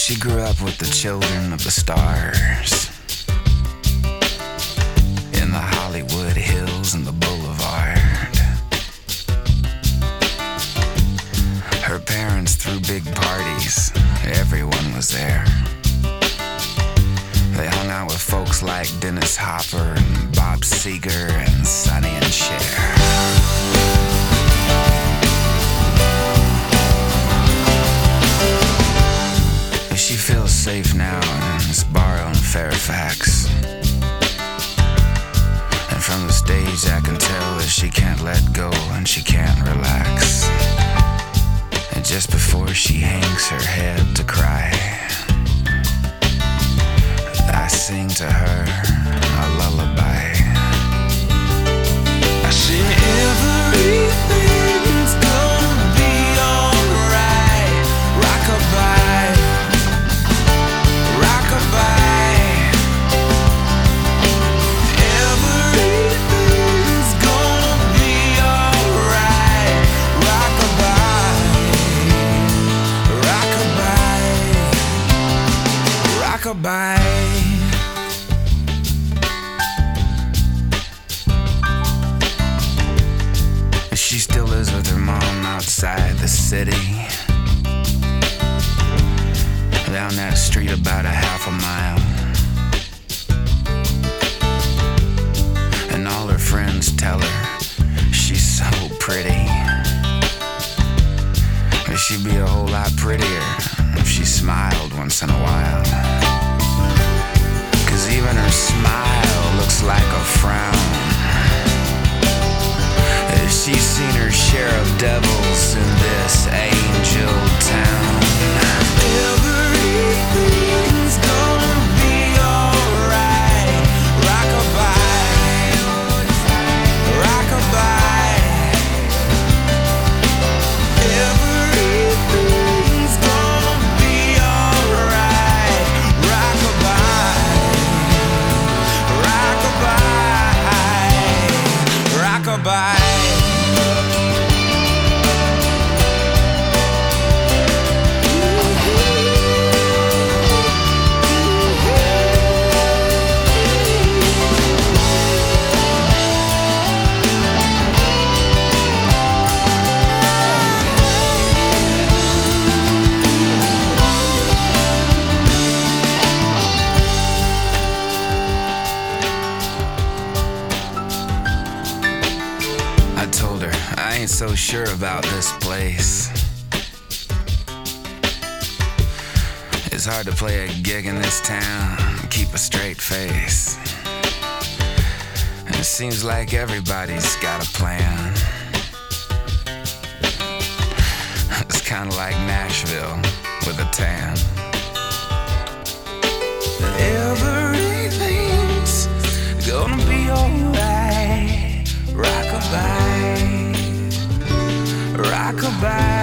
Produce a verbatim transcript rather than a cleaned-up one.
She grew up with the children of the stars in the Hollywood Hills and the Boulevard. Her parents threw big parties, everyone was there. They hung out with folks like Dennis Hopper and Bob Seger and Sonny and Cher. She feels safe now in this bar on Fairfax. And from the stage I can tell that she can't let go and she can't relax. And just before she hangs her head to cry, I sing to her a lullaby. I sing everything's gonna be alright. Rockabye, rockabye. Everything's gonna be alright. Rockabye, rockabye, rockabye. She still lives with her mom outside the city, down that street about a half a mile. And all her friends tell her she's so pretty, but she'd be a whole lot prettier if she smiled once in a while. 'Cause even her smile looks like a frown. She's seen her share of devils in this angel town. Everything's gonna be alright. Rockabye, rockabye. Everything's gonna be alright. Rockabye, rockabye, rockabye. I ain't so sure about this place. It's hard to play a gig in this town and keep a straight face. And it seems like everybody's got a plan. It's kinda like Nashville with a tan. Everything's gonna be alright. Rockabye, rockabye.